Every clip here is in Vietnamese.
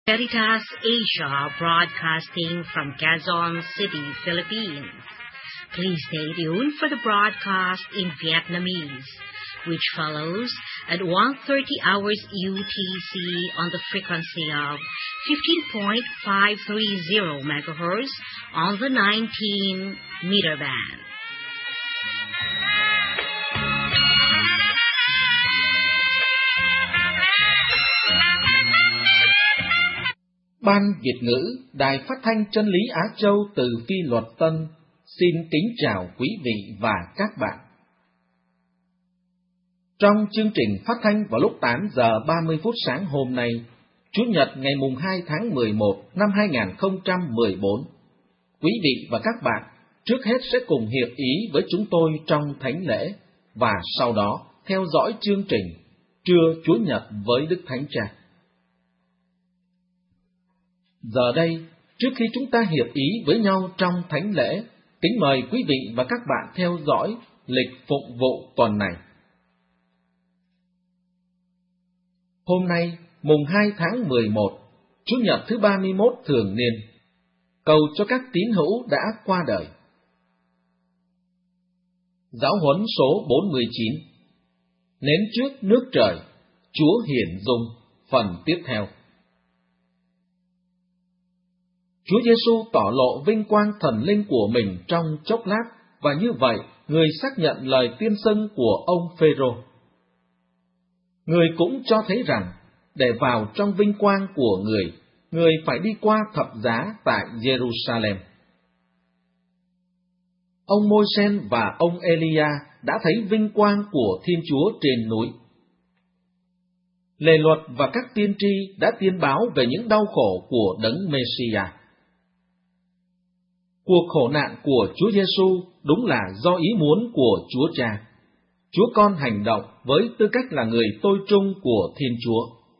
Veritas Asia broadcasting from Quezon City, Philippines. Please stay tuned for the broadcast in Vietnamese, which follows at 1:30 hours UTC on the frequency of 15.530 MHz on the 19-meter band. Ban Việt ngữ Đài Phát thanh Chân lý Á Châu từ Phi Luật Tân xin kính chào quý vị và các bạn. Trong chương trình phát thanh vào lúc 8 giờ 30 phút sáng hôm nay, Chủ nhật ngày mùng 2 tháng 11 năm 2014, quý vị và các bạn trước hết sẽ cùng hiệp ý với chúng tôi trong thánh lễ và sau đó theo dõi chương trình Trưa Chúa Nhật với Đức Thánh Cha. Giờ đây, trước khi chúng ta hiệp ý với nhau trong thánh lễ, kính mời quý vị và các bạn theo dõi lịch phụng vụ tuần này. Hôm nay, mùng 2 tháng 11, Chủ nhật thứ 31 thường niên, cầu cho các tín hữu đã qua đời. Giáo huấn số 49. Nến trước nước trời, Chúa hiển dung, phần tiếp theo. Chúa Giêsu tỏ lộ vinh quang thần linh của mình trong chốc lát, và như vậy, người xác nhận lời tiên xưng của ông Phêrô. Người cũng cho thấy rằng, để vào trong vinh quang của người phải đi qua thập giá tại Jerusalem. Ông Môi-sen và ông Elia đã thấy vinh quang của Thiên Chúa trên núi. Lề luật và các tiên tri đã tiên báo về những đau khổ của Đấng Mê-si-a. Cuộc khổ nạn của Chúa Giêsu đúng là do ý muốn của Chúa Cha. Chúa Con hành động với tư cách là người tôi trung của Thiên Chúa.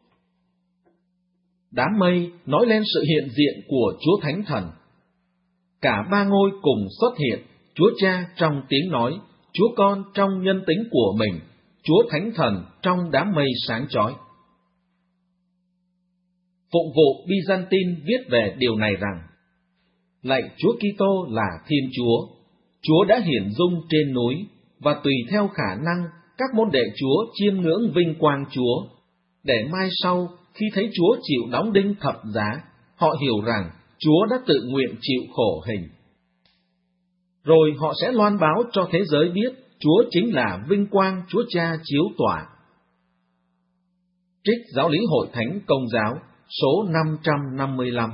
Đám mây nói lên sự hiện diện của Chúa Thánh Thần. Cả ba ngôi cùng xuất hiện, Chúa Cha trong tiếng nói, Chúa Con trong nhân tính của mình, Chúa Thánh Thần trong đám mây sáng chói. Phụng vụ Byzantine viết về điều này rằng, lạy Chúa Kitô là Thiên Chúa, Chúa đã hiển dung trên núi, và tùy theo khả năng, các môn đệ Chúa chiêm ngưỡng vinh quang Chúa, để mai sau, khi thấy Chúa chịu đóng đinh thập giá, họ hiểu rằng Chúa đã tự nguyện chịu khổ hình. Rồi họ sẽ loan báo cho thế giới biết Chúa chính là vinh quang Chúa Cha chiếu tỏa. Trích Giáo lý Hội Thánh Công giáo, số 555.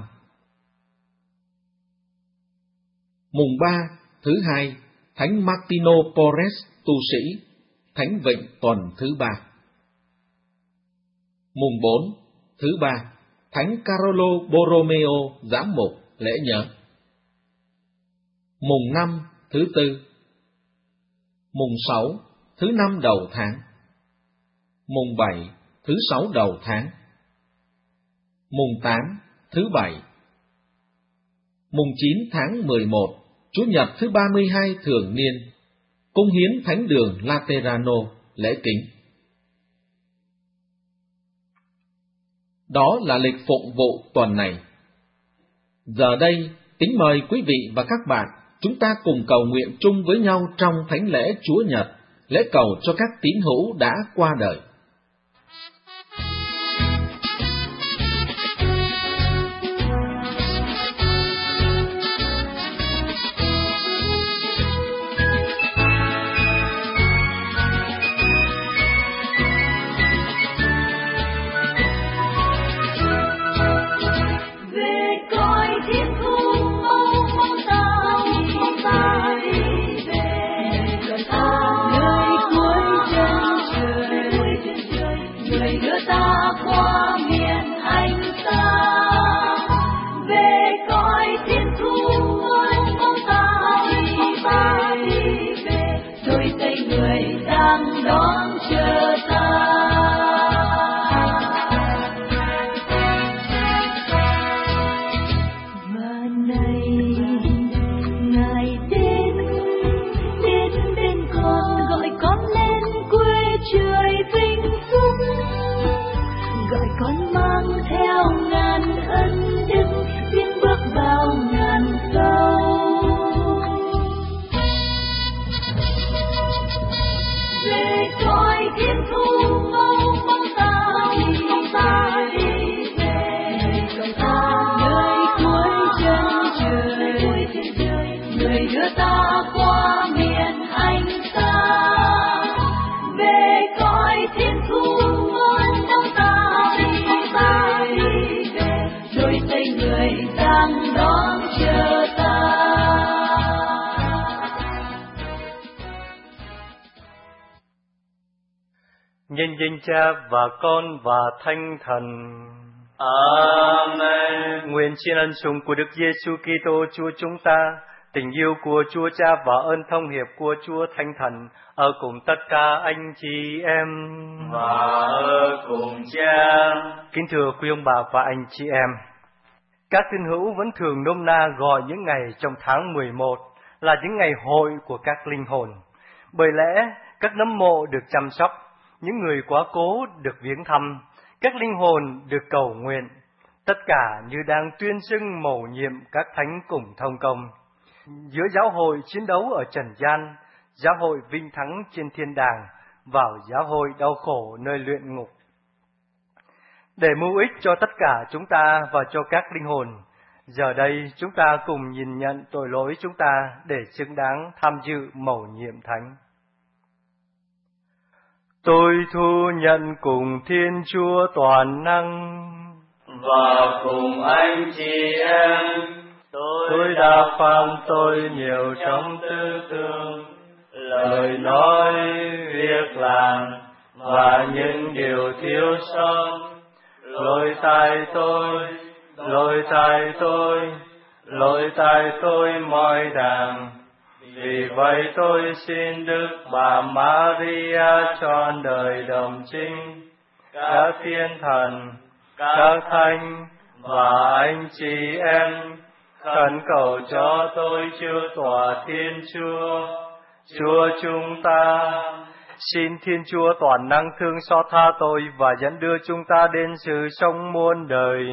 Mùng 3, thứ hai, Thánh Martino Porres, tu sĩ, Thánh Vịnh tuần thứ 3. Mùng 4, thứ 3, Thánh Carolo Borromeo, giám mục, lễ nhớ. Mùng 5, thứ 4. Mùng 6, thứ 5 đầu tháng. Mùng 7, thứ 6 đầu tháng. Mùng 8, thứ 7. Mùng 9 tháng 11, Chủ nhật thứ 32 thường niên, cung hiến Thánh đường Laterano, lễ kính. Đó là lịch phụng vụ tuần này. Giờ đây, kính mời quý vị và các bạn, chúng ta cùng cầu nguyện chung với nhau trong thánh lễ Chúa Nhật, lễ cầu cho các tín hữu đã qua đời. Người cuối chân trời đôi tay người đang đón chờ ta. Nhân danh Cha và Con và Thánh Thần. Amen. Nguyện xin ân sủng của Đức Giêsu Kitô Chúa chúng ta, tình yêu của Chúa Cha và ơn thông hiệp của Chúa Thánh Thần ở cùng tất cả anh chị em và ở cùng Cha. Kính thưa quý ông bà và anh chị em, các tín hữu vẫn thường nôm na gọi những ngày trong tháng 11 là những ngày hội của các linh hồn. Bởi lẽ các nấm mộ được chăm sóc, những người quá cố được viếng thăm, các linh hồn được cầu nguyện, tất cả như đang tuyên xưng mầu nhiệm các thánh cùng thông công. Giữa giáo hội chiến đấu ở trần gian, giáo hội vinh thắng trên thiên đàng, vào giáo hội đau khổ nơi luyện ngục. Để mưu ích cho tất cả chúng ta và cho các linh hồn, giờ đây chúng ta cùng nhìn nhận tội lỗi chúng ta để xứng đáng tham dự mầu nhiệm thánh. Tôi thu nhận cùng Thiên Chúa toàn năng và cùng anh chị em, tôi đã phạm tội nhiều trong tư tưởng, lời nói, việc làm và những điều thiếu sót. Lỗi tại tôi mọi đàng. Vì vậy tôi xin Đức Bà Maria trọn đời đồng trinh, các thiên thần, các thánh và anh chị em khẩn cầu cho tôi trước tòa Thiên Chúa, Chúa chúng ta. Xin Thiên Chúa toàn năng thương xót tha tôi và dẫn đưa chúng ta đến sự sống muôn đời.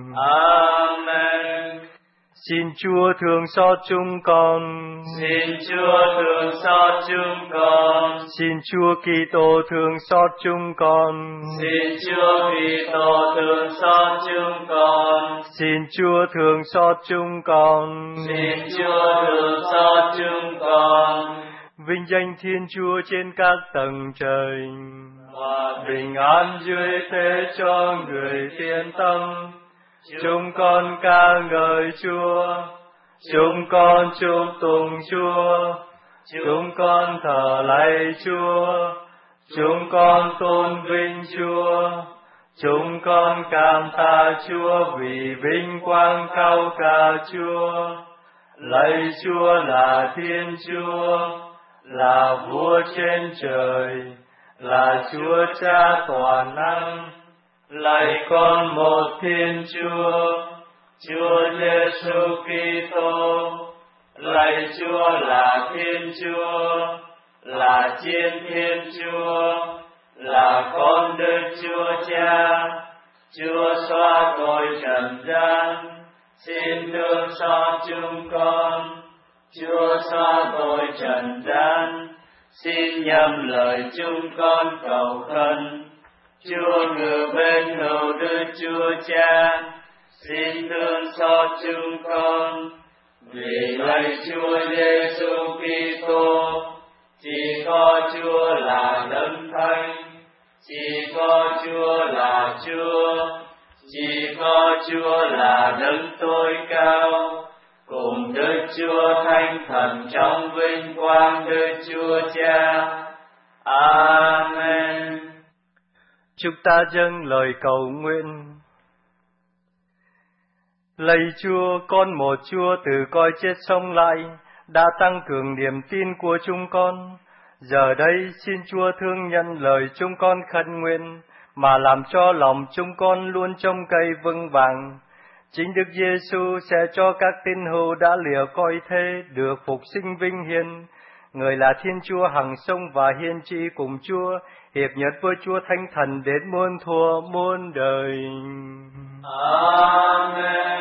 Amen. Xin Chúa thương xót chúng con. Xin Chúa thương xót chúng con. Xin Chúa Kitô thương xót chúng con. Xin Chúa Kitô thương xót chúng con. Xin Chúa thương xót chúng con. Xin Chúa thương xót chúng con. Vinh danh Thiên Chúa trên các tầng trời, và bình an dưới thế cho người thiên tâm. Chúng con ca ngợi Chúa, chúng con chúc tụng Chúa, chúng con thờ lạy Chúa, chúng con tôn vinh Chúa, chúng con cảm tạ Chúa vì vinh quang cao cả Chúa. Lạy Chúa là Thiên Chúa, là Vua trên trời, là Chúa Cha toàn năng. Lạy con một Thiên Chúa, Chúa Giêsu Kitô. Lạy Chúa là Thiên Chúa, là Chiên Thiên Chúa, là con Đức Chúa Cha. Chúa xóa tội trần gian, xin thương xót chúng con. Chúa xóa tội trần gian, xin nhậm lời chúng con cầu khẩn. Chúa ngự bên hữu Đức Chúa Cha, xin thương xót chúng con. Vì lạy Chúa Giêsu Kitô, chỉ có Chúa là Đấng Thánh, chỉ có Chúa là Chúa, chỉ có Chúa là Đấng tối cao, cùng Đức Chúa Thánh Thần trong vinh quang Đức Chúa Cha. Amen. Chúng ta dâng lời cầu nguyện. Lạy Chúa, con một Chúa từ cõi chết sống lại, đã tăng cường niềm tin của chúng con. Giờ đây xin Chúa thương nhận lời chúng con khẩn nguyện, mà làm cho lòng chúng con luôn trông cậy vững vàng. Chính Đức Giêsu sẽ cho các tín hữu đã lìa cõi thế được phục sinh vinh hiển. Người là Thiên Chúa hằng sống và hiên trị cùng Chúa, hiệp nhất với Chúa Thánh Thần đến muôn thuở muôn đời. Amen.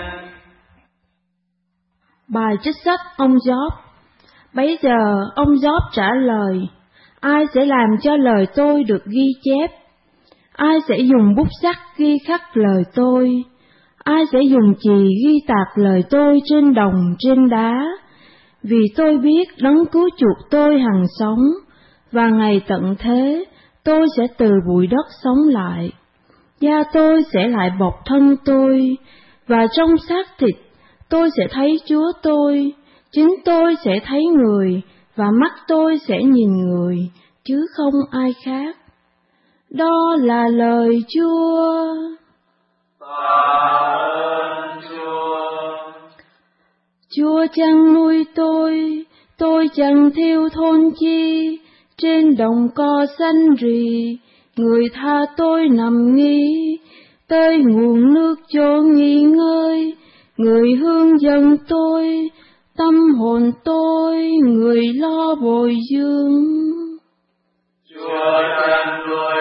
Bài trích sách ông Gióp. Bấy giờ ông Gióp trả lời: ai sẽ làm cho lời tôi được ghi chép? Ai sẽ dùng bút sắt ghi khắc lời tôi? Ai sẽ dùng chì ghi tạc lời tôi trên đồng trên đá? Vì tôi biết Đấng cứu chuộc tôi hằng sống, và ngày tận thế tôi sẽ từ bụi đất sống lại. Da tôi sẽ lại bọc thân tôi, và trong xác thịt tôi sẽ thấy Chúa tôi, chính tôi sẽ thấy người, và mắt tôi sẽ nhìn người, chứ không ai khác. Đó là lời Chúa. Tạ ơn Chúa. Chúa chăn nuôi tôi chẳng thiếu thốn chi, trên đồng cỏ xanh rì, người tha tôi nằm nghỉ, tới nguồn nước chỗ nghỉ ngơi, người hướng dẫn tôi, tâm hồn tôi, người lo bồi dưỡng. Chúa chăn nuôi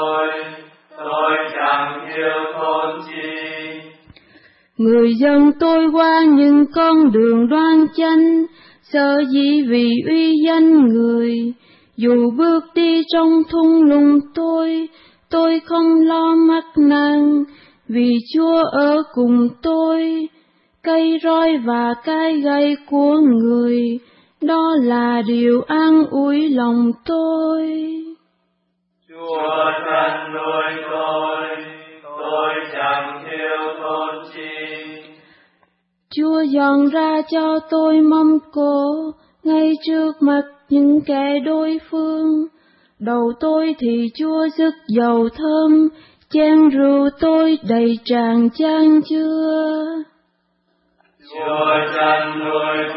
tôi chẳng thiếu thốn chi. Người dẫn tôi qua những con đường đoan chánh, sở dĩ vì uy danh người. Dù bước đi trong thung lũng tôi không lo mắc nạn, vì Chúa ở cùng tôi. Cây roi và cái gậy của người, đó là điều an ủi lòng tôi. Chúa chăn nuôi tôi chẳng thiếu thốn chi. Chúa dọn ra cho tôi mâm cỗ, ngay trước mặt những kẻ đối phương. Đầu tôi thì Chúa rước dầu thơm, chén rượu tôi đầy tràn chan chứa. Chúa chăn nuôi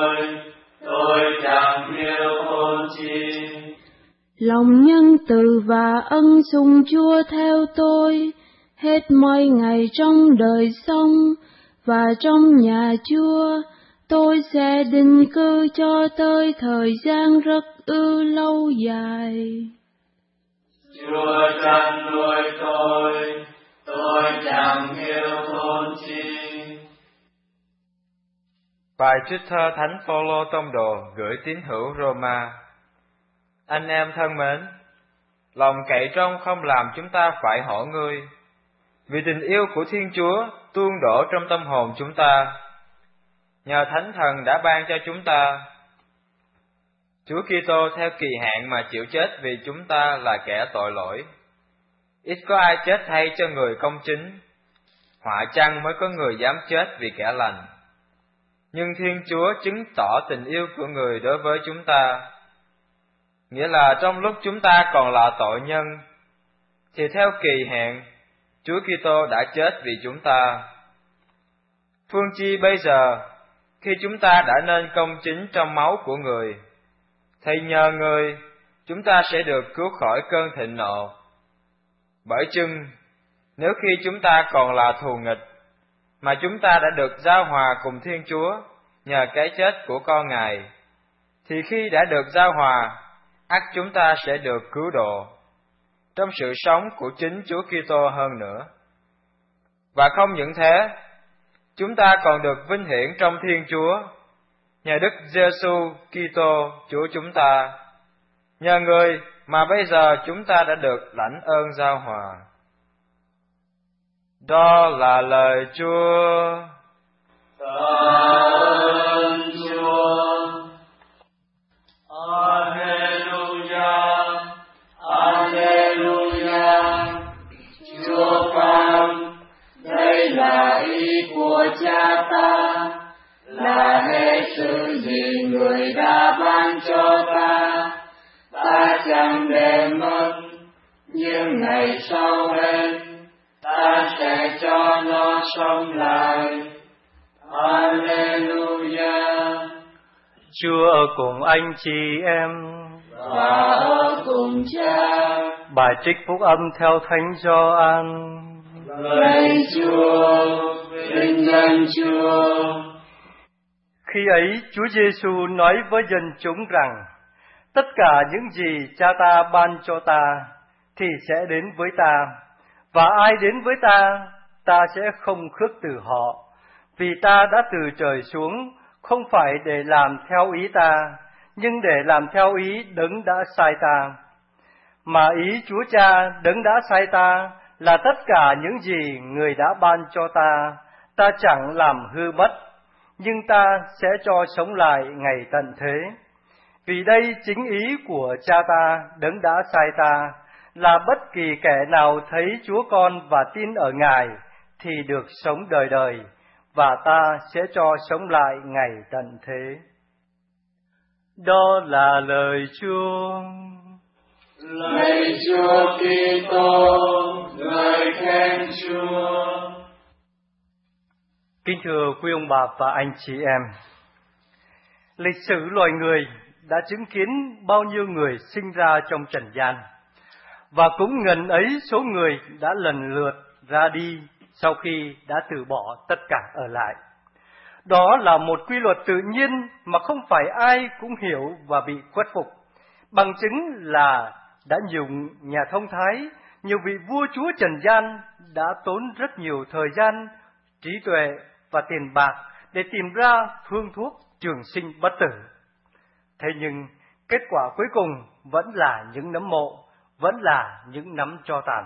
tôi chẳng thiếu thốn chi. Lòng nhân từ và ân sủng Chúa theo tôi, hết mọi ngày trong đời sống, và trong nhà Chúa tôi sẽ định cư cho tới thời gian rất lâu dài. Chúa chăn nuôi tôi chẳng thiếu thốn chi. Bài trích thơ Thánh Phaolô tông đồ gửi tín hữu Roma. Anh em thân mến, lòng cậy trông không làm chúng ta phải hỏi ngươi, vì tình yêu của Thiên Chúa tuôn đổ trong tâm hồn chúng ta, nhờ Thánh Thần đã ban cho chúng ta. Chúa Kitô theo kỳ hạn mà chịu chết vì chúng ta là kẻ tội lỗi. Ít có ai chết thay cho người công chính, họa chăng mới có người dám chết vì kẻ lành. Nhưng Thiên Chúa chứng tỏ tình yêu của người đối với chúng ta, nghĩa là trong lúc chúng ta còn là tội nhân, thì theo kỳ hạn, Chúa Kitô đã chết vì chúng ta. Phương chi bây giờ, khi chúng ta đã nên công chính trong máu của người, thì nhờ người, chúng ta sẽ được cứu khỏi cơn thịnh nộ. Bởi chưng, nếu khi chúng ta còn là thù nghịch, mà chúng ta đã được giao hòa cùng Thiên Chúa nhờ cái chết của con Ngài, thì khi đã được giao hòa, ắt chúng ta sẽ được cứu độ trong sự sống của chính Chúa Kitô hơn nữa. Và không những thế, chúng ta còn được vinh hiển trong Thiên Chúa nhờ Đức Giêsu Kitô Chúa chúng ta. Nhờ người mà bây giờ chúng ta đã được lãnh ơn giao hòa. Đó là lời Chúa. Tạ ơn Chúa. Alleluia, Alleluia. Chúa Con, đây là ý của Cha ta, là hết sự gì người đã ban cho ta. Ta chẳng để mất, nhưng ngày sau hết ta sẽ cho nó sống lại. Alleluia. Chúa ở cùng anh chị em và ở cùng Cha. Bài trích phúc âm theo Thánh Gioan. Lạy Chúa, vinh danh Chúa. Khi ấy, Chúa Giêsu nói với dân chúng rằng: tất cả những gì Cha ta ban cho ta thì sẽ đến với ta, và ai đến với ta, ta sẽ không khước từ họ, vì ta đã từ trời xuống, không phải để làm theo ý ta, nhưng để làm theo ý Đấng đã sai ta. Mà ý Chúa Cha Đấng đã sai ta là tất cả những gì người đã ban cho ta chẳng làm hư mất, nhưng ta sẽ cho sống lại ngày tận thế. Vì đây chính ý của Cha ta Đấng đã sai ta, là bất kỳ kẻ nào thấy Chúa Con và tin ở Ngài thì được sống đời đời, và ta sẽ cho sống lại ngày tận thế. Đó là lời Chúa. Lạy Chúa Kitô, lời khen Chúa. Kính thưa quý ông bà và anh chị em, lịch sử loài người đã chứng kiến bao nhiêu người sinh ra trong trần gian, và cũng ngần ấy số người đã lần lượt ra đi sau khi đã từ bỏ tất cả ở lại. Đó là một quy luật tự nhiên mà không phải ai cũng hiểu và bị khuất phục. Bằng chứng là đã nhiều nhà thông thái, nhiều vị vua chúa trần gian đã tốn rất nhiều thời gian, trí tuệ và tiền bạc để tìm ra phương thuốc trường sinh bất tử. Thế nhưng kết quả cuối cùng vẫn là những nấm mộ, vẫn là những nắm tro tàn.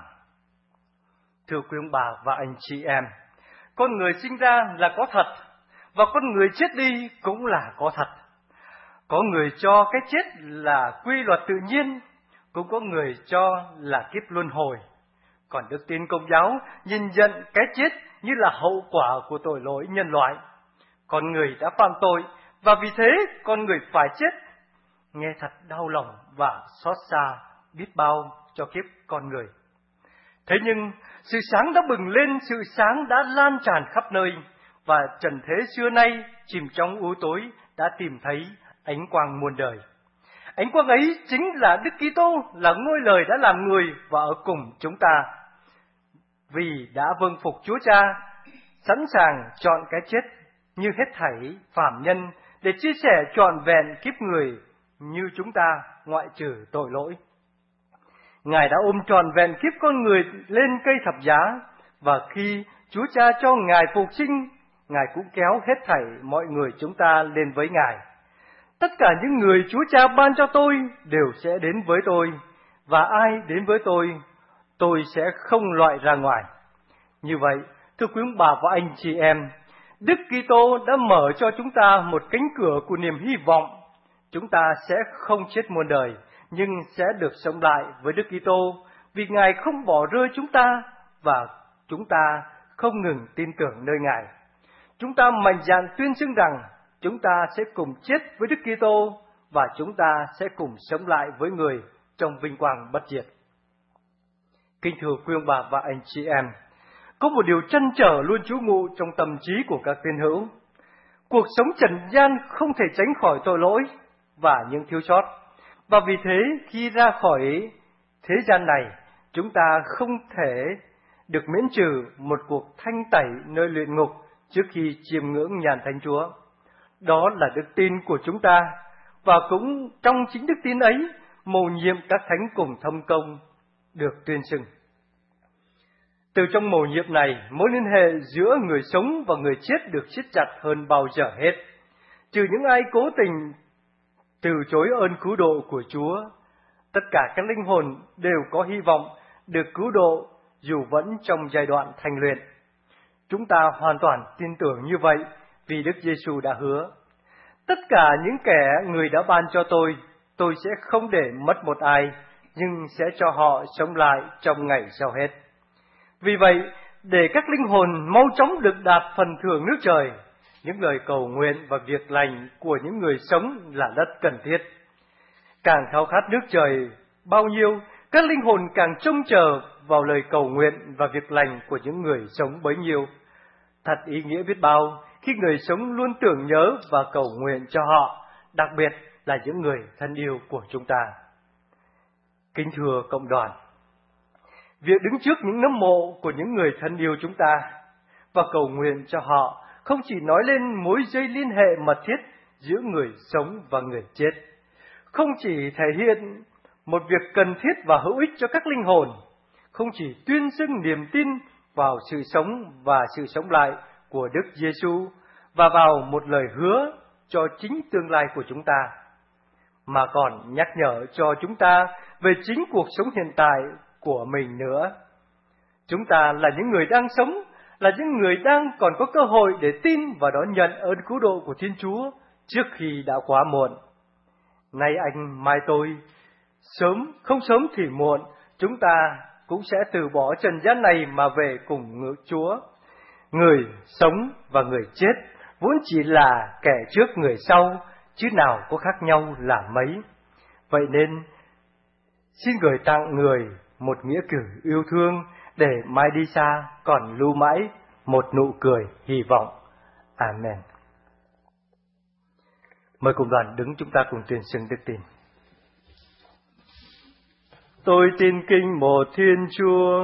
Thưa quý ông bà và anh chị em, con người sinh ra là có thật, và con người chết đi cũng là có thật. Có người cho cái chết là quy luật tự nhiên, cũng có người cho là kiếp luân hồi. Còn đức tin Công giáo nhìn nhận cái chết như là hậu quả của tội lỗi nhân loại. Con người đã phạm tội, và vì thế con người phải chết. Nghe thật đau lòng và xót xa biết bao cho kiếp con người. Thế nhưng sự sáng đã bừng lên, sự sáng đã lan tràn khắp nơi, và trần thế xưa nay chìm trong u tối đã tìm thấy ánh quang muôn đời. Ánh quang ấy chính là Đức Kitô, là ngôi lời đã làm người và ở cùng chúng ta. Vì đã vâng phục Chúa Cha, sẵn sàng chọn cái chết như hết thảy phàm nhân để chia sẻ trọn vẹn kiếp người như chúng ta, ngoại trừ tội lỗi. Ngài đã ôm trọn vẹn kiếp con người lên cây thập giá, và khi Chúa Cha cho Ngài phục sinh, Ngài cũng kéo hết thảy mọi người chúng ta lên với Ngài. Tất cả những người Chúa Cha ban cho tôi đều sẽ đến với tôi, và ai đến với tôi sẽ không loại ra ngoài. Như vậy, thưa quý ông bà và anh chị em, Đức Kitô đã mở cho chúng ta một cánh cửa của niềm hy vọng. Chúng ta sẽ không chết muôn đời, nhưng sẽ được sống lại với Đức Kitô, vì Ngài không bỏ rơi chúng ta, và chúng ta không ngừng tin tưởng nơi Ngài. Chúng ta mạnh dạn tuyên xưng rằng chúng ta sẽ cùng chết với Đức Kitô, và chúng ta sẽ cùng sống lại với Người trong vinh quang bất diệt. Kính thưa quý ông bà và anh chị em, có một điều trăn trở luôn trú ngụ trong tâm trí của các tín hữu. Cuộc sống trần gian không thể tránh khỏi tội lỗi và những thiếu sót, và vì thế khi ra khỏi thế gian này, chúng ta không thể được miễn trừ một cuộc thanh tẩy nơi luyện ngục trước khi chiêm ngưỡng nhàn Thánh Chúa. Đó là đức tin của chúng ta, và cũng trong chính đức tin ấy, mầu nhiệm các thánh cùng thâm công được tuyên xưng. Từ trong mầu nhiệm này, mối liên hệ giữa người sống và người chết được siết chặt hơn bao giờ hết. Trừ những ai cố tình từ chối ơn cứu độ của Chúa, tất cả các linh hồn đều có hy vọng được cứu độ dù vẫn trong giai đoạn thành luyện. Chúng ta hoàn toàn tin tưởng như vậy vì Đức Giêsu đã hứa: tất cả những kẻ người đã ban cho tôi sẽ không để mất một ai, nhưng sẽ cho họ sống lại trong ngày sau hết. Vì vậy, để các linh hồn mau chóng được đạt phần thưởng nước trời, những lời cầu nguyện và việc lành của những người sống là rất cần thiết. Càng khao khát nước trời bao nhiêu, các linh hồn càng trông chờ vào lời cầu nguyện và việc lành của những người sống bấy nhiêu. Thật ý nghĩa biết bao khi người sống luôn tưởng nhớ và cầu nguyện cho họ, đặc biệt là những người thân yêu của chúng ta. Kính thưa cộng đoàn, việc đứng trước những nấm mộ của những người thân yêu chúng ta và cầu nguyện cho họ không chỉ nói lên mối dây liên hệ mật thiết giữa người sống và người chết, không chỉ thể hiện một việc cần thiết và hữu ích cho các linh hồn, không chỉ tuyên xưng niềm tin vào sự sống và sự sống lại của Đức Giêsu và vào một lời hứa cho chính tương lai của chúng ta, mà còn nhắc nhở cho chúng ta về chính cuộc sống hiện tại của mình nữa. Chúng ta là những người đang sống, là những người đang còn có cơ hội để tin và đón nhận ơn cứu độ của Thiên Chúa trước khi đã quá muộn. Nay anh, mai tôi, sớm không sớm thì muộn, chúng ta cũng sẽ từ bỏ trần gian này mà về cùng ngự Chúa. Người sống và người chết vốn chỉ là kẻ trước người sau, chứ nào có khác nhau là mấy. Vậy nên, xin gửi tặng người một nghĩa cử yêu thương, để mai đi xa còn lưu mãi một nụ cười hy vọng. Amen. Mời cùng đoàn đứng, chúng ta cùng tuyên xưng đức tin. Tôi tin kính một Thiên Chúa,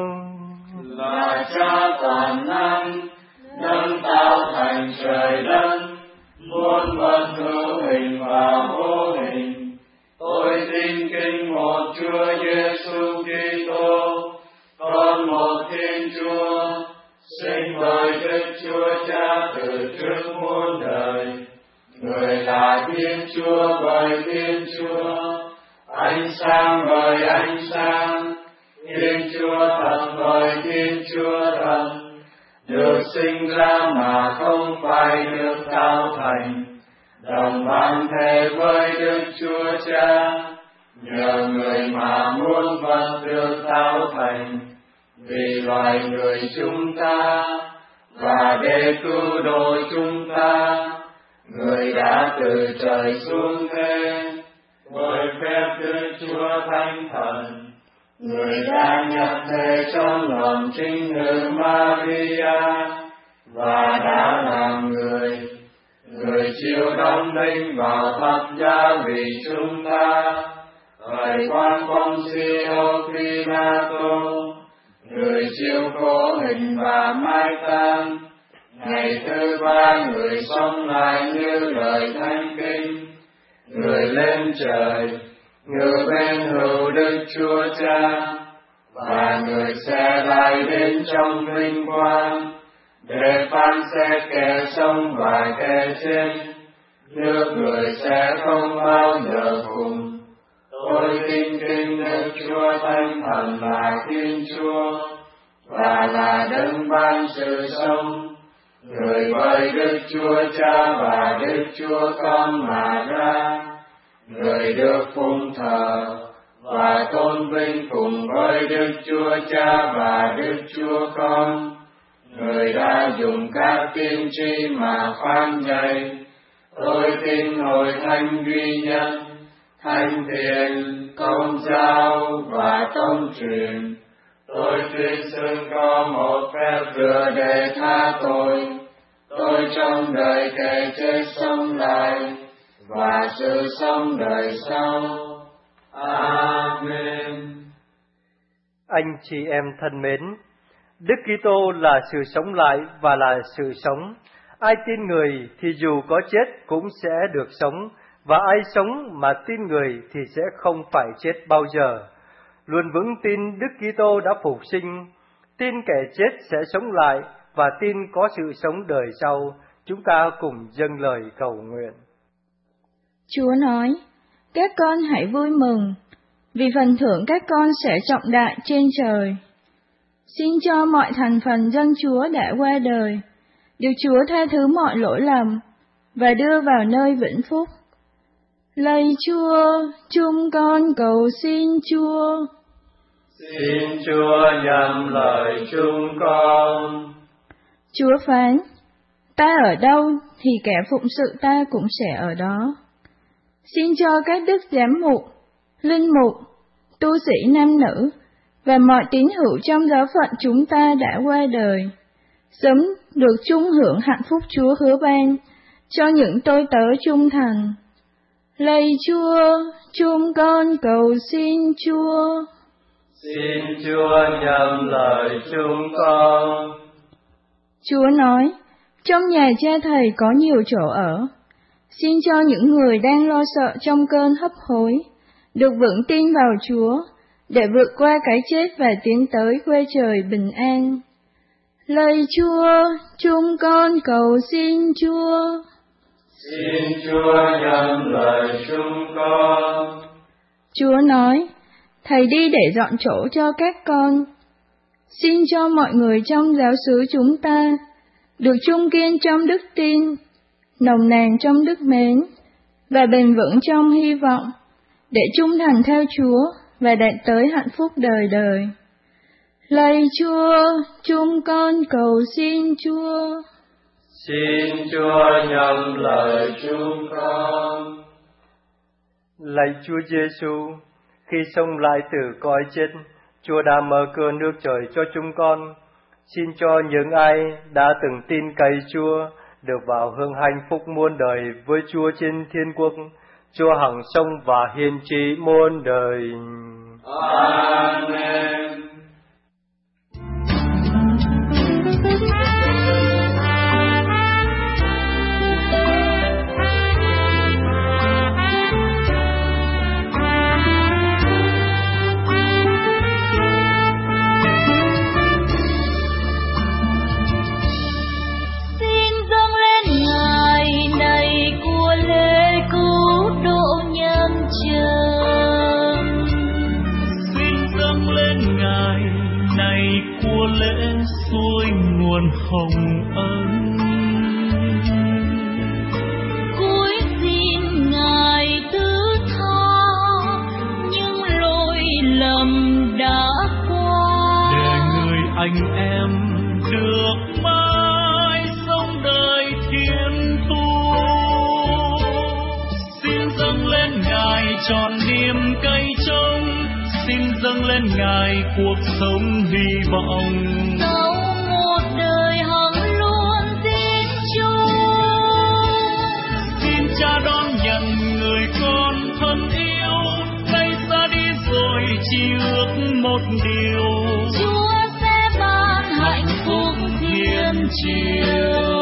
là Cha toàn năng, đấng tạo thành trời đất, muôn vật hữu hình và vô hình. Tôi tin kính một Chúa Giêsu Kitô, con một Thiên Chúa, sinh bởi Đức Chúa Cha từ trước muôn đời. Người là Thiên Chúa bởi Thiên Chúa, ánh sáng bởi ánh sáng, Thiên Chúa thật bởi Thiên Chúa thật, được sinh ra mà không phải được tạo thành, đồng bản thể với Đức Chúa Cha, nhờ người mà muôn vật được tạo thành, vì loài người chúng ta và để cứu độ chúng ta, người đã từ trời xuống thế, bởi phép Đức Chúa Thánh Thần, người đã nhập thể trong lòng trinh nữ Maria và đã làm người. Người chịu đóng đinh vào thập giá vì chúng ta, phải quan Poncio Pilato, người chịu khổ hình và mai táng. Ngày thứ ba người sống lại như lời Thánh Kinh, người lên trời, ngự bên hữu Đức Chúa Cha, và người sẽ lại đến trong vinh quang, để phán xét kẻ sống và kẻ chết. Nước người sẽ không bao giờ cùng. Tôi tin kính Đức Chúa Thánh Thần là Thiên Chúa, và là đấng ban sự sống, người bởi Đức Chúa Cha và Đức Chúa Con mà ra, người được phụng thờ và tôn vinh cùng với Đức Chúa Cha và Đức Chúa Con. Người đã dùng các tiên tri mà phán dạy. Tôi tin Hội Thánh duy nhất, Thánh Thiện, Công giáo và Tông truyền. Tôi tuyên xưng có một phép rửa để tha tội. Tôi trong đời kẻ chết sống lại, và sự sống đời sau. Amen. Anh chị em thân mến, Đức Kitô là sự sống lại và là sự sống. Ai tin người thì dù có chết cũng sẽ được sống, và ai sống mà tin người thì sẽ không phải chết bao giờ. Luôn vững tin Đức Kitô đã phục sinh, tin kẻ chết sẽ sống lại, và tin có sự sống đời sau. Chúng ta cùng dâng lời cầu nguyện. Chúa nói, các con hãy vui mừng, vì phần thưởng các con sẽ trọng đại trên trời. Xin cho mọi thành phần dân Chúa đã qua đời, được Chúa tha thứ mọi lỗi lầm, và đưa vào nơi vĩnh phúc. Lạy Chúa, chúng con cầu xin Chúa. Xin Chúa nhậm lời chúng con. Chúa phán, ta ở đâu thì kẻ phụng sự ta cũng sẽ ở đó. Xin cho các đức giám mục, linh mục, tu sĩ nam nữ và mọi tín hữu trong giáo phận chúng ta đã qua đời sớm được chung hưởng hạnh phúc Chúa hứa ban cho những tôi tớ trung thành. Lạy Chúa, chúng con cầu xin Chúa. Xin Chúa nhậm lời chúng con. Chúa nói, trong nhà cha thầy có nhiều chỗ ở. Xin cho những người đang lo sợ trong cơn hấp hối được vững tin vào Chúa, để vượt qua cái chết và tiến tới quê trời bình an. Lạy Chúa, chúng con cầu xin Chúa. Xin Chúa nhậm lời chúng con. Chúa nói, Thầy đi để dọn chỗ cho các con. Xin cho mọi người trong giáo xứ chúng ta được trung kiên trong đức tin, nồng nàn trong đức mến, và bền vững trong hy vọng, để trung thành theo Chúa và đạt tới hạnh phúc đời đời. Lạy Chúa, chúng con cầu xin Chúa. Xin Chúa nhận lời chúng con. Lạy Chúa Giêsu, khi sống lại từ cõi chết, Chúa đã mở cửa nước trời cho chúng con. Xin cho những ai đã từng tin cậy Chúa được vào hưởng hạnh phúc muôn đời với Chúa trên thiên quốc. Chúa hằng sống và hiền trị muôn đời. Amen. Hồng ân cuối xin Ngài thứ tha những lỗi lầm đã qua, để người anh em được mãi sống đời thiên thu. Xin dâng lên Ngài trọn niềm cây trông, xin dâng lên Ngài cuộc sống hy vọng. Cha đón nhận người con thân yêu, nay ra đi rồi chỉ ước một điều, Chúa sẽ ban hạnh phúc thiên triều.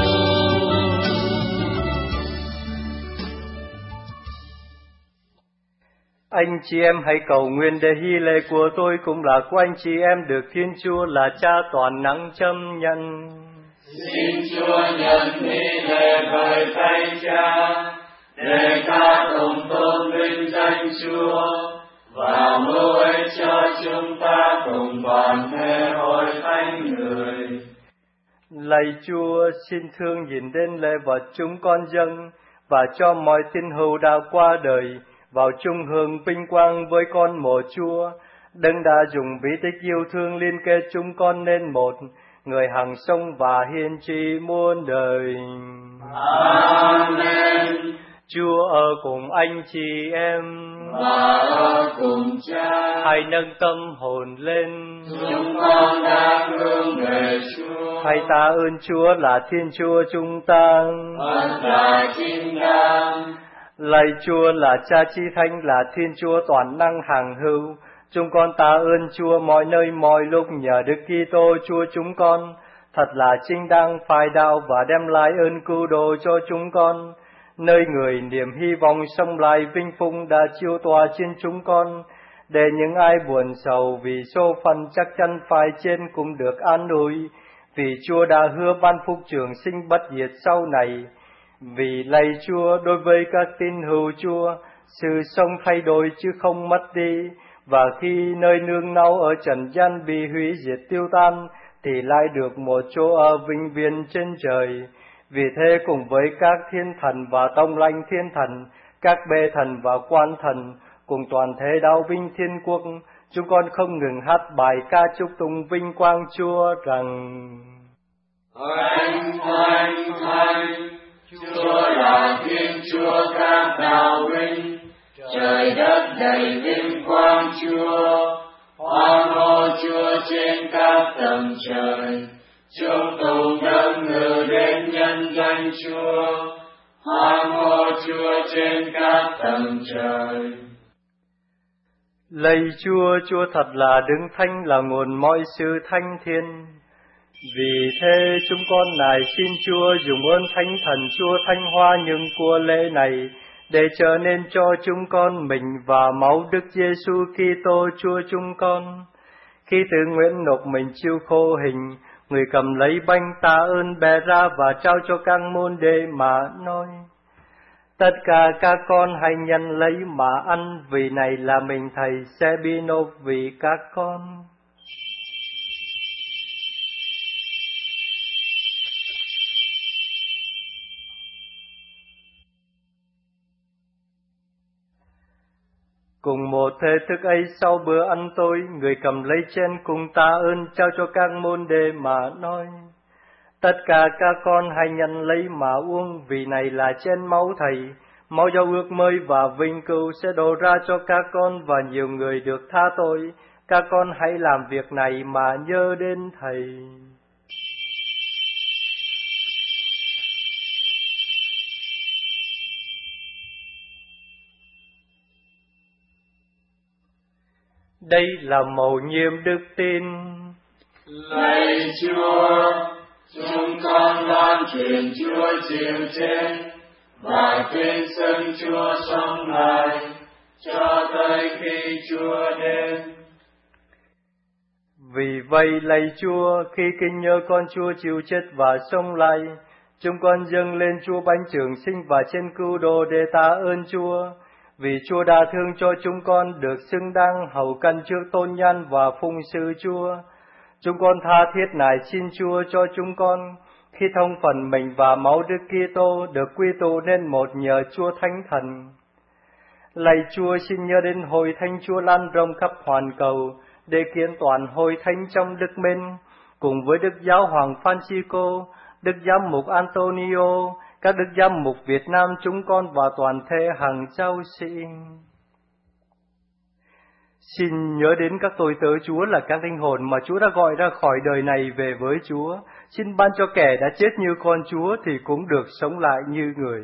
Anh chị em hãy cầu nguyện để hy lễ của tôi cũng là của anh chị em được Thiên Chúa là Cha toàn năng chấp nhận. Xin Chúa nhận hy lễ bởi tay Cha, để ta cùng tôn vinh danh Chúa và mưu ích cho chúng ta cùng toàn thể hội thánh người. Lạy Chúa, xin thương nhìn đến lễ vật chúng con dâng và cho mọi tín hữu đã qua đời vào chung hưởng vinh quang với con một Chúa. Đấng đã dùng bí tích yêu thương liên kết chúng con nên một, người hằng sống và hiền trị muôn đời. Amen. Chúa ở cùng anh chị em và ở cùng Cha. Hãy nâng tâm hồn lên. Chúng con đang hướng về Chúa. Hãy tạ ơn Chúa là Thiên Chúa chúng ta. Thật là chính đáng. Lạy Chúa là Cha Chí Thánh, là Thiên Chúa toàn năng hằng hữu. Chúng con tạ ơn Chúa mọi nơi mọi lúc nhờ Đức Kitô Chúa chúng con. Thật là chính đáng phải đạo và đem lại ơn cứu độ cho chúng con. Nơi người niềm hy vọng sống lại vinh phúc đã chiếu tỏa trên chúng con, để những ai buồn sầu vì số phận chắc chắn phải chết cũng được an ủi, vì Chúa đã hứa ban phúc trường sinh bất diệt sau này. Vì lạy Chúa, đối với các tín hữu Chúa, sự sống thay đổi chứ không mất đi, và khi nơi nương náu ở trần gian bị hủy diệt tiêu tan, thì lại được một chỗ ở vĩnh viễn trên trời. Vì thế cùng với các thiên thần và tông lãnh thiên thần, các bề thần và quan thần, cùng toàn thể đạo binh thiên quốc, chúng con không ngừng hát bài ca chúc tụng vinh quang Chúa rằng: Thánh, thánh, thánh, Chúa là Thiên Chúa các đạo binh, trời đất đầy vinh quang Chúa. Hoan hô Chúa trên các tầng trời, chúng tùng đấng ngự đến nhân danh Chúa. Hoan hô Chúa trên các tầng trời. Lạy Chúa, Chúa thật là Đấng Thánh, là nguồn mọi sự thánh thiên. Vì thế chúng con nài xin Chúa dùng ơn Thánh Thần Chúa thanh hoa những của lễ này, để trở nên cho chúng con mình và máu Đức Giêsu Kitô Chúa chúng con. Khi tự nguyện nộp mình chịu khổ hình, người cầm lấy bánh tạ ơn bẻ ra và trao cho các môn đệ mà nói: Tất cả các con hãy nhận lấy mà ăn, vì này là mình Thầy sẽ bị nộp vì các con. Cùng một thế thức ấy sau bữa ăn tối, người cầm lấy chén cùng tạ ơn trao cho các môn đệ mà nói: tất cả các con hãy nhận lấy mà uống, vì này là chén máu Thầy, máu giao ước mới và vinh cửu sẽ đổ ra cho các con và nhiều người được tha tội. Các con hãy làm việc này mà nhớ đến Thầy. Đây là mầu nhiệm đức tin. Lạy Chúa, chúng con loan truyền Chúa chịu chết và tin xưng Chúa sống lại cho tới khi Chúa đến. Vì vậy lạy Chúa, khi kính nhớ con Chúa chịu chết và sống lại, chúng con dâng lên Chúa bánh trường sinh và trên cứu độ để tạ ơn Chúa, vì Chúa đã thương cho chúng con được xứng đáng hầu cận trước tôn nhân và phụng sự Chúa. Chúng con tha thiết nài xin Chúa cho chúng con, khi thông phần mình và máu Đức Kitô được quy tụ nên một nhờ Chúa Thánh Thần. Lạy Chúa, xin nhớ đến hội thánh Chúa lan rộng khắp hoàn cầu, để kiến toàn hội thánh trong đức mến, cùng với Đức Giáo Hoàng Francisco, Đức Giám mục Antonio, các Đức Giám mục Việt Nam chúng con và toàn thể hàng giáo sĩ. Xin nhớ đến các tôi tớ Chúa là các linh hồn mà Chúa đã gọi ra khỏi đời này về với Chúa. Xin ban cho kẻ đã chết như con Chúa thì cũng được sống lại như người.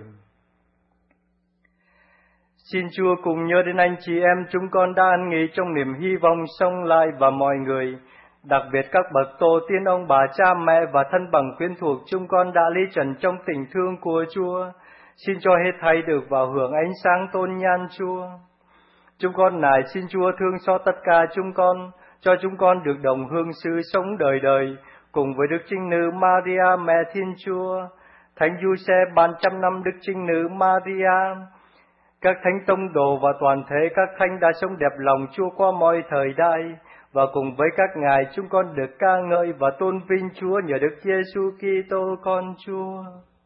Xin Chúa cùng nhớ đến anh chị em chúng con đã an nghỉ trong niềm hy vọng sống lại và mọi người, đặc biệt các bậc tổ tiên ông bà cha mẹ và thân bằng quyến thuộc chúng con đã ly trần trong tình thương của Chúa. Xin cho hết thảy được vào hưởng ánh sáng tôn nhan Chúa. Chúng con nài xin Chúa thương xót tất cả chúng con, cho chúng con được đồng hương sự sống đời đời, cùng với Đức Trinh Nữ Maria Mẹ Thiên Chúa, Thánh Giuse ban trăm năm Đức Trinh Nữ Maria, các thánh tông đồ và toàn thể các thánh đã sống đẹp lòng Chúa qua mọi thời đại, và cùng với các ngài chúng con được ca ngợi và tôn vinh Chúa nhờ Đức Giêsu Kitô con Chúa.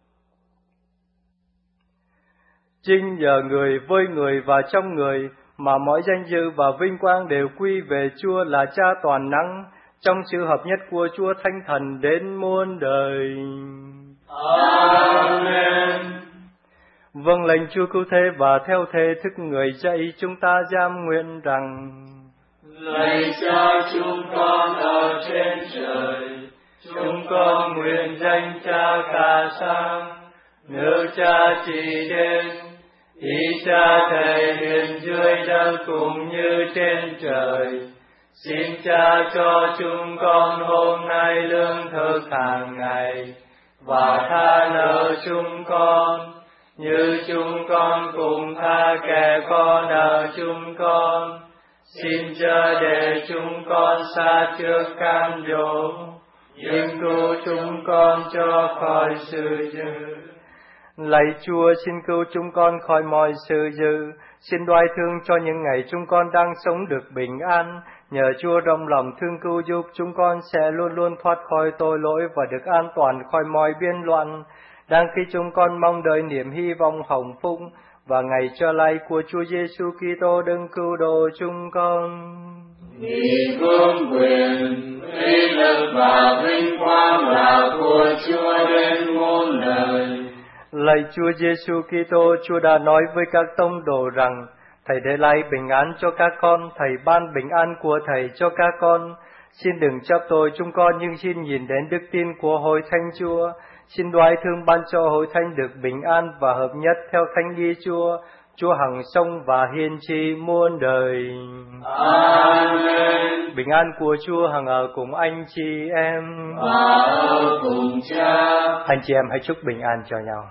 Chính nhờ người, với người và trong người mà mọi danh dự và vinh quang đều quy về Chúa là Cha toàn năng, trong sự hợp nhất của Chúa Thánh Thần đến muôn đời. Amen. Vâng lệnh Chúa cứu thế và theo thế thức người dạy, chúng ta giam nguyện rằng: lạy Cha chúng con ở trên trời, chúng con nguyện danh Cha ca sang, nước Cha trị đến, ý Cha thể hiện dưới đất cũng như trên trời. Xin Cha cho chúng con hôm nay lương thực hàng ngày, và tha nợ chúng con, như chúng con cùng tha kẻ có nợ chúng con. Xin chớ để chúng con xa trước cam dỗ, nhưng cứu chúng con cho khỏi sự dữ. Lạy Chúa, xin cứu chúng con khỏi mọi sự dữ. Xin đoái thương cho những ngày chúng con đang sống được bình an. Nhờ Chúa rộng lòng thương cứu giúp, chúng con sẽ luôn luôn thoát khỏi tội lỗi và được an toàn khỏi mọi biên loạn. Đang khi chúng con mong đợi niềm hy vọng hồng phúc và ngày trở lại của Chúa Giêsu Kitô đấng cứu độ chúng con. Vì vương quyền, uy lực và vinh quang là của Chúa đến muôn đời. Lạy Chúa Giêsu Kitô, Chúa đã nói với các tông đồ rằng: Thầy để lại bình an cho các con, Thầy ban bình an của Thầy cho các con. Xin đừng chấp tội chúng con, nhưng xin nhìn đến đức tin của hội thánh Chúa. Xin đoái thương ban cho hội thánh được bình an và hợp nhất theo thánh ý Chúa. Chúa hằng sống và hiền trị muôn đời. Amen. Bình an của Chúa hằng ở cùng anh chị em và ở cùng Cha. Anh chị em hãy chúc bình an cho nhau.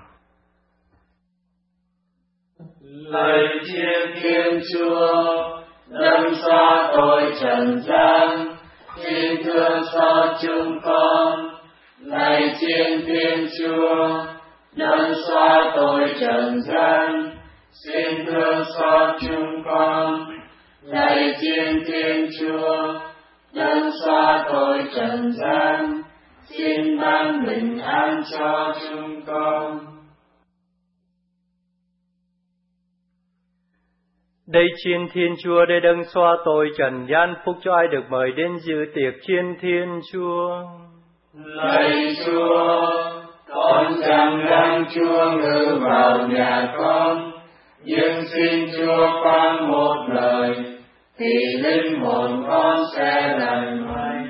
Lạy Thiên Chúa, đấng xóa tội trần gian, xin thương xót chúng con. Lạy Thiên Chúa, đấng xóa tội trần gian, xin thương xót chúng con. Lạy Thiên Chúa, đấng xóa tội trần gian, xin ban bình an cho chúng con. Đây chiên Thiên Chúa, đây đấng xóa tội trần gian, phúc cho ai được mời đến dự tiệc chiên Thiên Chúa. Lạy Chúa, con chẳng đáng Chúa ngự vào nhà con, nhưng xin Chúa phán một lời, thì linh hồn con sẽ lành mạnh.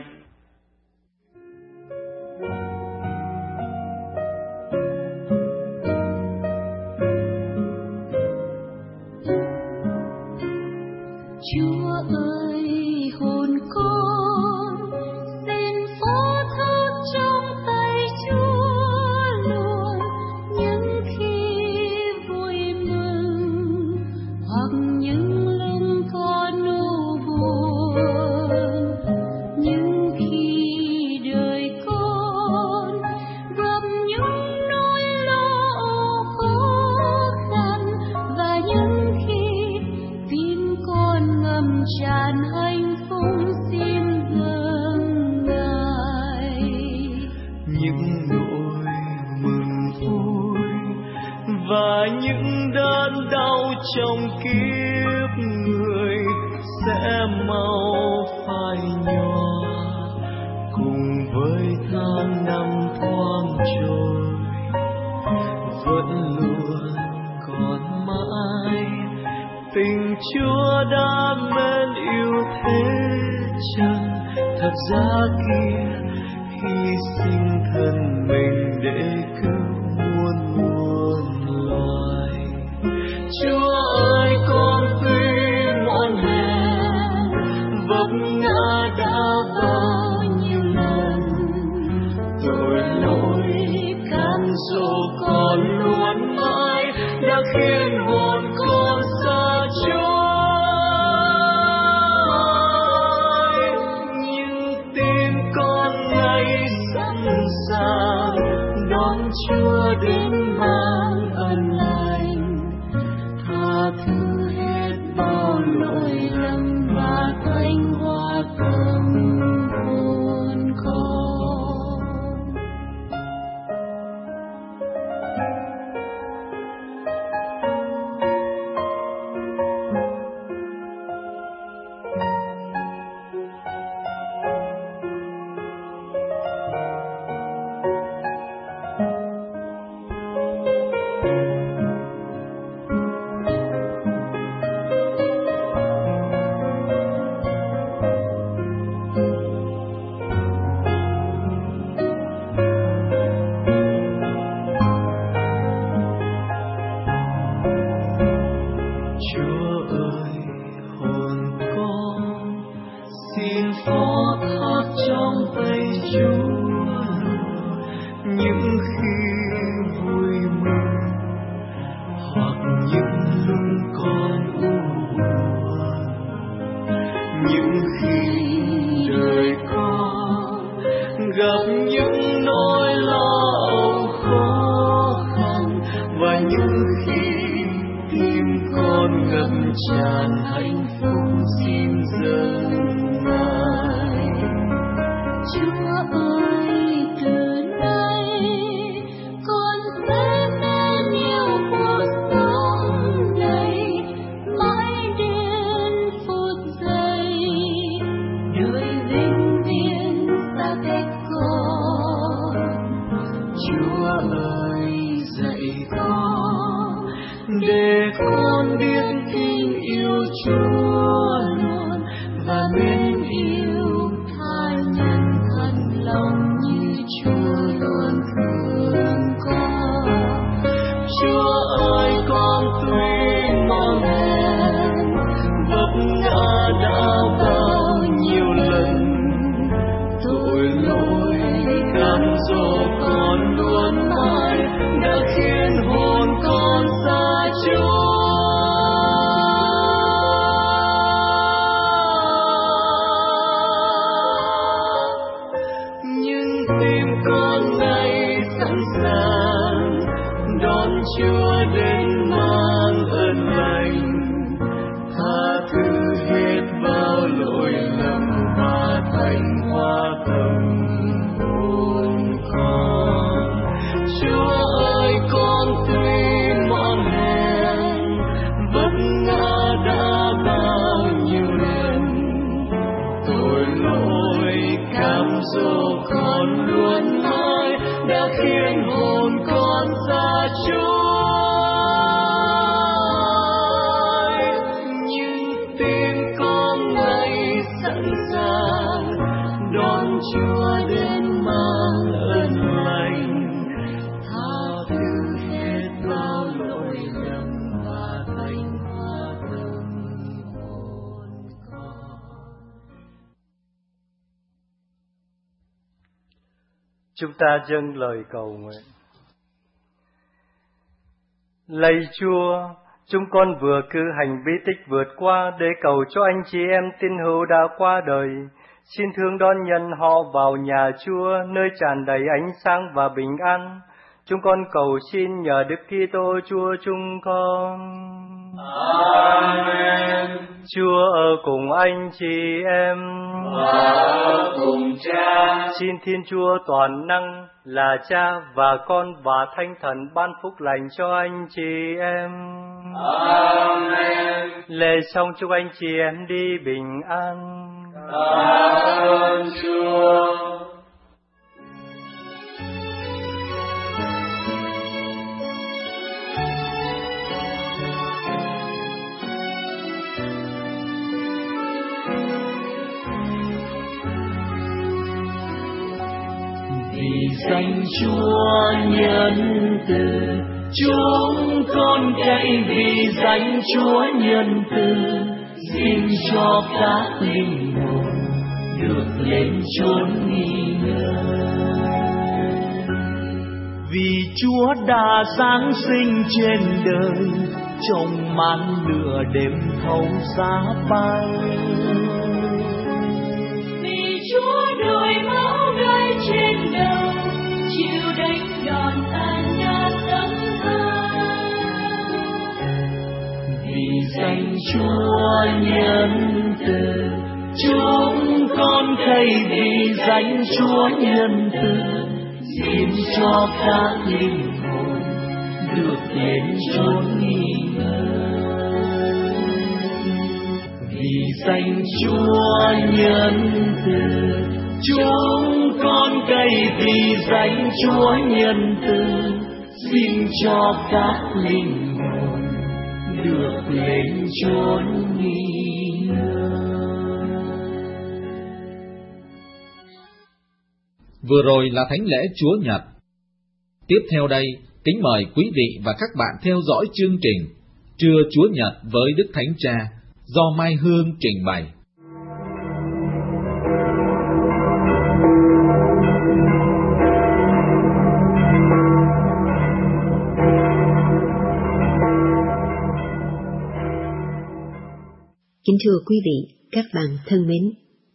Chúa ơi, hồn con xin phó thác trong tay Chúa luôn, những khi vui mừng hoặc những lúc con u buồn, những khi đời con gặp những nỗi lo khó khăn, và những khi tim con ngầm tràn hạnh phúc xin dâng Ngài. Những nỗi mừng vui và những đớn đau trong kiếp người sẽ mau phai nhòa, cùng với tháng năm thoáng trôi vẫn luôn còn mãi. Tình Chúa đã mến yêu thế chân, thật giá kia hy sinh thân mình để cứu muôn muôn loài. Chúa ơi, con tuy mòn hèn vấp ngã đã bao nhiêu lần, tội lỗi cám dỗ con luôn mãi đã khiến hồn con xa Chúa. Nhưng tim con ngày sẵn sàng đón Chúa đến mang ân lành, tha thứ hết bao lỗi lầm và thanh hóa tâm hồn con. Chúa ơi, hồn con xin phó thác trong tay Chúa, những khi vui mừng hoặc những lúc con u buồn, những khi đời con gặp những nỗi lo âu khó khăn, và những khi tim con ngập tràn hạnh phúc xin dâng Ngài. Chúa ơi, từ nay con sẽ mến yêu cuộc sống này mãi đến phút giây, đời vĩnh viễn xa cách con. Chúa ơi, dạy con để con biết kính yêu Chúa luôn, và mến yêu Tha nhân thật lòng như Chúa luôn thương con. Chúa ơi, con tuy mòn hèn vấp ngã đã bao nhiêu lần, tội lỗi cám dỗ con luôn mãi đã khiến hồn con xa Chúa. Nhưng tim con nay sẵn sàng đón Chúa đến mang ơn lành, tha thứ hết bao lỗi lầm và thanh hóa tâm hồn con. Chúa ơi, con tuy mòn hèn vấp ngã đã Chúng ta dâng lời cầu nguyện. Lạy Chúa, chúng con vừa cử hành bí tích vượt qua để cầu cho anh chị em tín hữu đã qua đời. Xin thương đón nhận họ vào nhà Chúa, nơi tràn đầy ánh sáng và bình an. Chúng con cầu xin nhờ Đức Kitô Chúa chúng con. Amen. Chúa ở cùng anh chị em và ở cùng Cha. Xin Thiên Chúa toàn năng là Cha và Con và Thánh Thần ban phúc lành cho anh chị em. Amen. Lễ xong chúc anh chị em đi bình an. Cảm ơn Chúa. Vì danh Chúa nhân từ, chúng con cậy vì danh Chúa nhân từ, xin cho các linh hồn được lên chốn nghỉ ngơi. Vì Chúa đã giáng sinh trên đời, trong màn lửa đêm thấu giá bay. Vì Chúa đổi máu gai trên đầu, chịu đánh đòn tan nát tấm thân. Vì danh Chúa nhân từ, chúng con cậy vì danh Chúa nhân từ, xin cho các linh hồn được đến chốn nghỉ ngơi. Vì danh Chúa nhân từ, chúng con cậy vì danh Chúa nhân từ, xin cho các linh hồn được lên chốn nghỉ ngơi. Vừa rồi là thánh lễ Chúa Nhật. Tiếp theo đây, kính mời quý vị và các bạn theo dõi chương trình Trưa Chúa Nhật với Đức Thánh Cha do Mai Hương trình bày. Kính thưa quý vị, các bạn thân mến.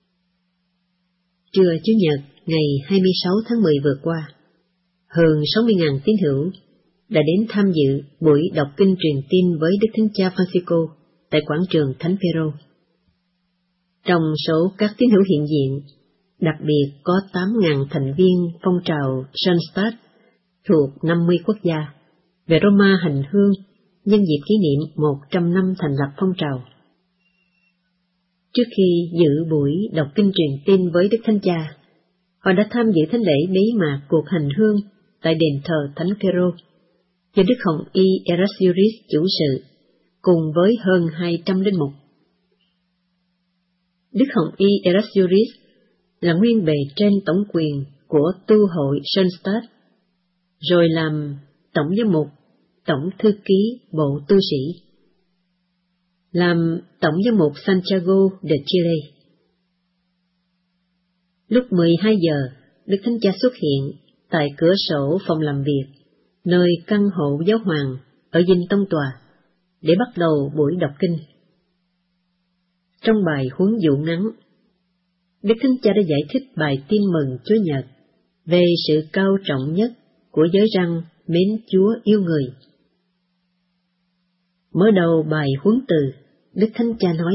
Trưa Chủ nhật ngày 26 tháng 10 vừa qua, hơn 60.000 tín hữu đã đến tham dự buổi đọc kinh truyền tin với Đức Thánh Cha Francisco tại quảng trường Thánh Phaero. Trong số các tín hữu hiện diện, đặc biệt có 8.000 thành viên phong trào Schoenstatt thuộc 50 quốc gia về Roma hành hương nhân dịp kỷ niệm 100 năm thành lập phong trào. Trước khi dự buổi đọc kinh truyền tin với Đức Thánh Cha, họ đã tham dự thánh lễ bế mạc cuộc hành hương tại đền thờ Thánh Phaero do Đức Hồng Y Erasurius chủ sự, cùng với hơn 200 linh mục. Đức Hồng Y Erasurius là nguyên bề trên tổng quyền của tu hội Schoenstatt, rồi làm tổng giám mục, tổng thư ký bộ tu sĩ, làm tổng giám mục Santiago de Chile. Lúc 12 giờ, Đức Thánh Cha xuất hiện tại cửa sổ phòng làm việc, nơi căn hộ giáo hoàng ở dinh tông tòa, để bắt đầu buổi đọc kinh. Trong bài huấn dụ ngắn, Đức Thánh Cha đã giải thích bài tin mừng Chúa Nhật về sự cao trọng nhất của giới răn mến Chúa yêu người. Mở đầu bài huấn từ, Đức Thánh Cha nói: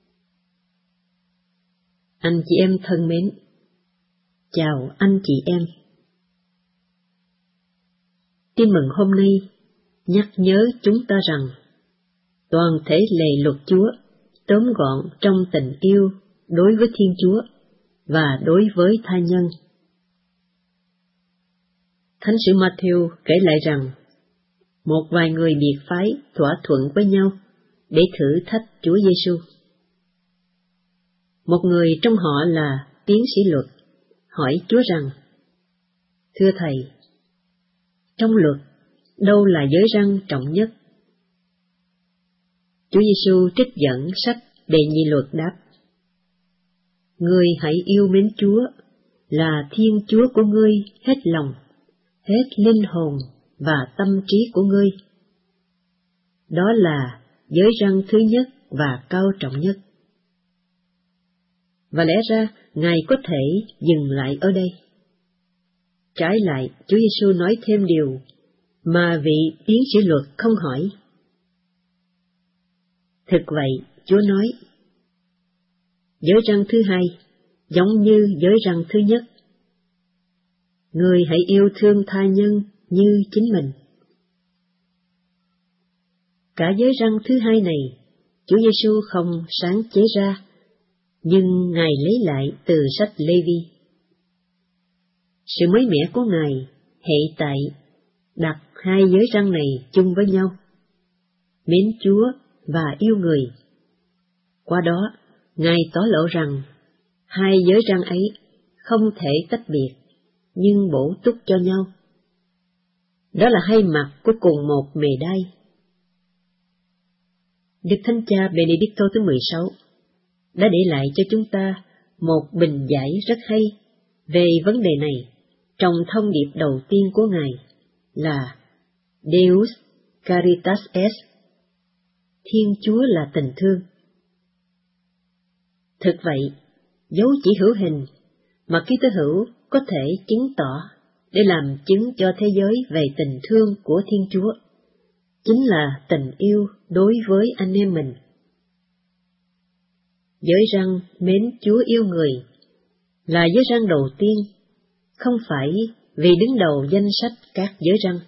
Anh chị em thân mến, chào anh chị em. Tin mừng hôm nay nhắc nhớ chúng ta rằng toàn thể lề luật Chúa tóm gọn trong tình yêu đối với Thiên Chúa và đối với tha nhân. Thánh sử Matthew kể lại rằng một vài người biệt phái thỏa thuận với nhau để thử thách Chúa Giêsu. Một người trong họ là tiến sĩ luật hỏi Chúa rằng: Thưa Thầy, trong luật, đâu là giới răn trọng nhất? Chúa Giêsu trích dẫn sách Đề Nhị Luật đáp: Ngươi hãy yêu mến Chúa, là Thiên Chúa của ngươi hết lòng, hết linh hồn và tâm trí của ngươi. Đó là giới răn thứ nhất và cao trọng nhất. Và lẽ ra, Ngài có thể dừng lại ở đây. Trái lại, Chúa Giêsu nói thêm điều mà vị tiến sĩ luật không hỏi. Thực vậy, Chúa nói, giới răn thứ hai giống như giới răn thứ nhất. Ngươi hãy yêu thương tha nhân như chính mình. Cả giới răn thứ hai này, Chúa Giêsu không sáng chế ra, nhưng Ngài lấy lại từ sách Lê-vi. Sự mới mẻ của Ngài hệ tại đặt hai giới răn này chung với nhau, mến Chúa và yêu người. Qua đó, Ngài tỏ lộ rằng hai giới răn ấy không thể tách biệt, nhưng bổ túc cho nhau. Đó là hai mặt của cùng một mề đay. Đức Thánh Cha Benedicto thứ 16 đã để lại cho chúng ta một bình giải rất hay về vấn đề này trong thông điệp đầu tiên của Ngài là Deus Caritas Est, Thiên Chúa là tình thương. Thực vậy, dấu chỉ hữu hình mà Kitô hữu có thể chứng tỏ để làm chứng cho thế giới về tình thương của Thiên Chúa chính là tình yêu đối với anh em mình. Giới răn mến Chúa yêu người là giới răn đầu tiên, không phải vì đứng đầu danh sách các giới răn.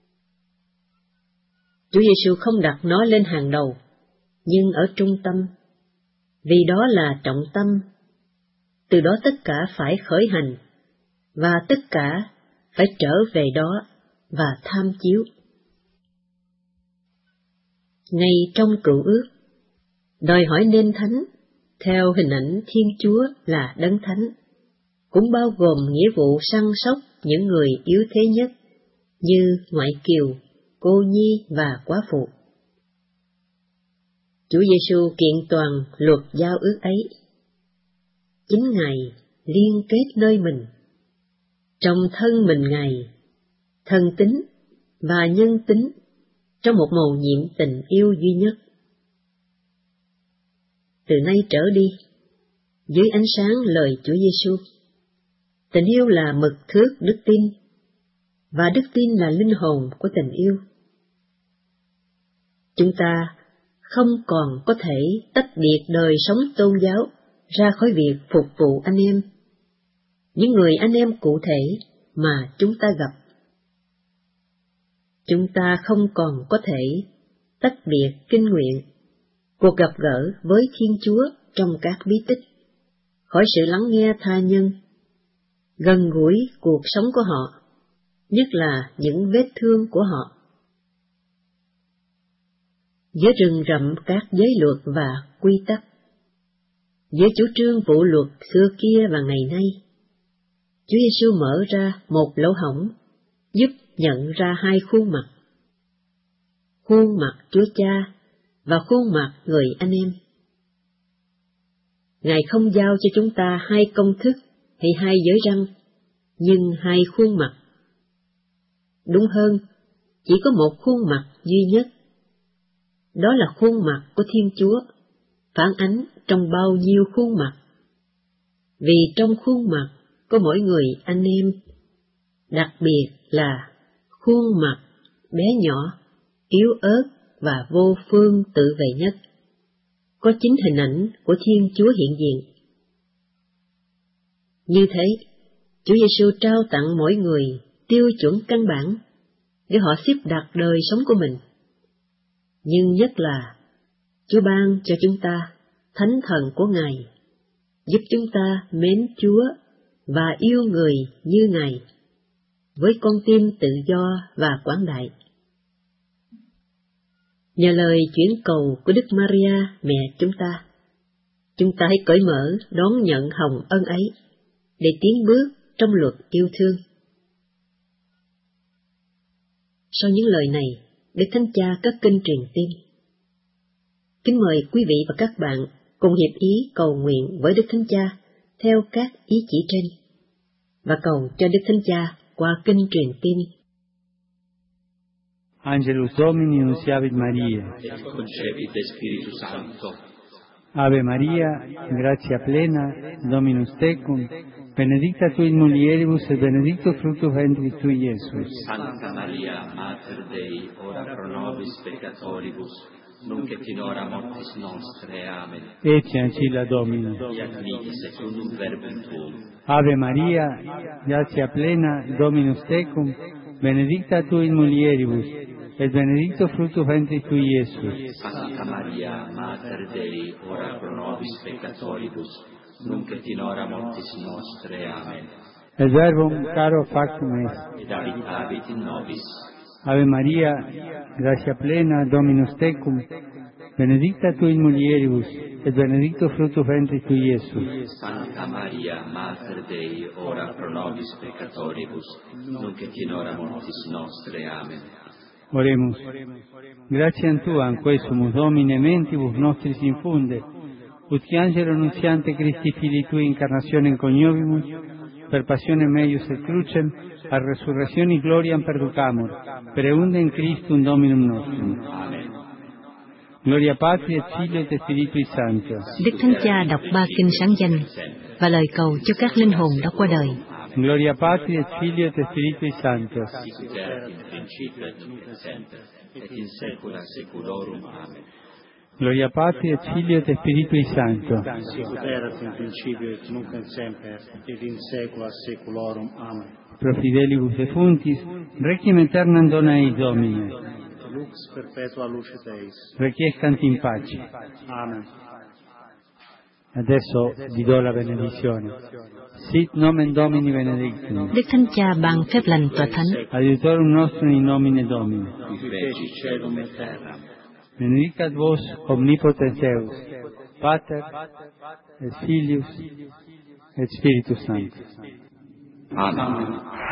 Chúa Giêsu không đặt nó lên hàng đầu, nhưng ở trung tâm, vì đó là trọng tâm. Từ đó tất cả phải khởi hành, và tất cả phải trở về đó và tham chiếu. Ngay trong Cựu Ước, đòi hỏi nên thánh, theo hình ảnh Thiên Chúa là đấng thánh, cũng bao gồm nghĩa vụ săn sóc những người yếu thế nhất, như ngoại kiều, cô nhi và quá phụ. Chúa Giêsu kiện toàn luật giao ước ấy. Chính Ngài liên kết nơi mình, trong thân mình Ngài, thần tính và nhân tính, trong một mầu nhiệm tình yêu duy nhất. Từ nay trở đi, dưới ánh sáng lời Chúa Giêsu, tình yêu là mực thước đức tin, và đức tin là linh hồn của tình yêu. Chúng ta không còn có thể tách biệt đời sống tôn giáo ra khỏi việc phục vụ anh em, những người anh em cụ thể mà chúng ta gặp. Chúng ta không còn có thể tách biệt kinh nguyện, cuộc gặp gỡ với Thiên Chúa trong các bí tích, khỏi sự lắng nghe tha nhân, gần gũi cuộc sống của họ, nhất là những vết thương của họ. Giữa rừng rậm các giới luật và quy tắc, giữa chủ trương vụ luật xưa kia và ngày nay, Chúa Giêsu mở ra một lỗ hổng, giúp nhận ra hai khuôn mặt: khuôn mặt Chúa Cha và khuôn mặt người anh em. Ngài không giao cho chúng ta hai công thức hay hai giới răn, nhưng hai khuôn mặt. Đúng hơn, chỉ có một khuôn mặt duy nhất. Đó là khuôn mặt của Thiên Chúa, phản ánh trong bao nhiêu khuôn mặt. Vì trong khuôn mặt có mỗi người anh em, đặc biệt là khuôn mặt bé nhỏ, yếu ớt và vô phương tự vệ nhất, có chính hình ảnh của Thiên Chúa hiện diện. Như thế, Chúa Giêsu trao tặng mỗi người tiêu chuẩn căn bản để họ xếp đặt đời sống của mình. Nhưng nhất là Chúa ban cho chúng ta Thánh Thần của Ngài, giúp chúng ta mến Chúa và yêu người như Ngài, với con tim tự do và quảng đại. Nhờ lời chuyển cầu của Đức Maria mẹ chúng ta hãy cởi mở đón nhận hồng ân ấy để tiến bước trong luật yêu thương. Sau những lời này, Đức Thánh Cha cất kinh truyền tin. Kính mời quý vị và các bạn cùng hiệp ý cầu nguyện với Đức Thánh Cha theo các ý chỉ trên. và cầu cho Đức Thánh Cha qua kinh truyền tin. Angelus Domini nunciavit Mariae. Et concepit Spiritus Sancto. Ave Maria, gratia plena, Dominus tecum, benedicta tui in mulieribus et benedictus fructus ventris tui, Iesus. Santa Maria, Mater Dei, ora pro nobis peccatoribus, nunc et in hora mortis nostre. Amen. Ecce ancilla Domini. Fiat mihi secundum verbum tuum. Ave Maria, gratia plena, Dominus tecum, benedicta tui in mulieribus, et benedictus fructus ventris tui, Iesus. Santa Maria, Mater Dei, ora pro nobis peccatoribus, nunc et in hora mortis nostre. Amen. Et verbum caro factum est. Et habitavit in nobis. Ave Maria, gratia plena, Dominus tecum, benedicta tui in mulieribus, et benedictus fructus ventris tui, Iesus. Santa Maria, Mater Dei, ora pro nobis peccatoribus, nunc et in hora mortis nostre. Amen. Oremus. Gratiam Tuam, quae sumus Domine mentibus nostris infunde, ut qui angelo nuntiante Christi Filii Tui incarnationem coniovimus, per passionem meius et crucem, a resurrectione gloriam perducamur, per eundem Christum Dominum nostrum. Amen. Gloria Patri et Filio et Spiritui Sancto. Đức Thánh Cha đọc ba kinh sáng danh và lời cầu cho các linh hồn đã qua đời. Gloria Patri et Filio et Spiritui Sancto. Sic erat in principio et nunc et semper, et in saecula saeculorum. Amen. Gloria Patri et Filio et Spiritui Sancto. Sic erat in principio et nunc et semper, et in saecula saeculorum. Amen. Pro fidelibus defunctis, requiem aeternam dona eis Domine. Lux perpetua lucet eis. Requiescant in pace. Amen. Adesso vi do la benedizione. Sit nomen Domini benedictum. Đức Thánh Cha ban phép lành tòa thánh. Adiutorum nostrum in nomine Domini. Qui feci caelum et terram. Benedicat vos omnipotens Deus, Pater et Filius et Spiritus Sanctus. Amen.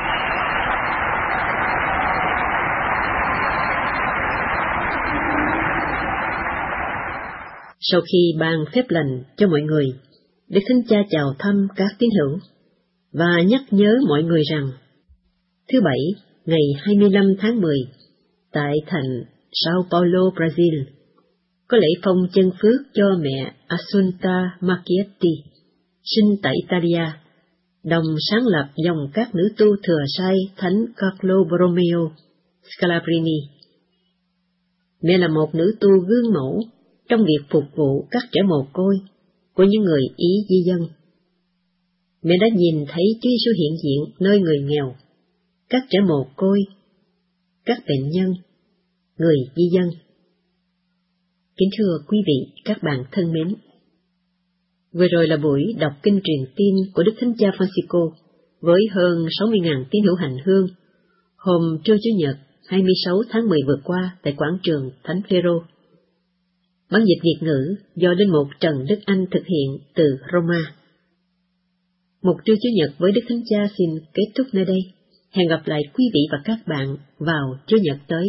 Sau khi ban phép lành cho mọi người, Đức Thánh Cha chào thăm các tín hữu và nhắc nhớ mọi người rằng, thứ Bảy, ngày 25 tháng 10, tại thành Sao Paulo, Brazil, có lễ phong chân phước cho mẹ Assunta Macchietti, sinh tại Italia, đồng sáng lập dòng các nữ tu thừa sai Thánh Carlo Borromeo Scalabrini. Mẹ là một nữ tu gương mẫu trong việc phục vụ các trẻ mồ côi của những người Ý di dân. Mẹ đã nhìn thấy Chúa Giêsu hiện diện nơi người nghèo, các trẻ mồ côi, các bệnh nhân, người di dân. Kính thưa quý vị, các bạn thân mến, vừa rồi là buổi đọc kinh truyền tin của Đức Thánh Cha Francisco với hơn 60.000 tín hữu hành hương hôm trưa Chủ nhật 26 tháng 10 vừa qua tại quảng trường Thánh Phêrô. Bản dịch Việt ngữ do Linh mục Trần Đức Anh thực hiện từ Roma. Một trưa Chủ nhật với Đức Thánh Cha xin kết thúc nơi đây. Hẹn gặp lại quý vị và các bạn vào Chủ nhật tới.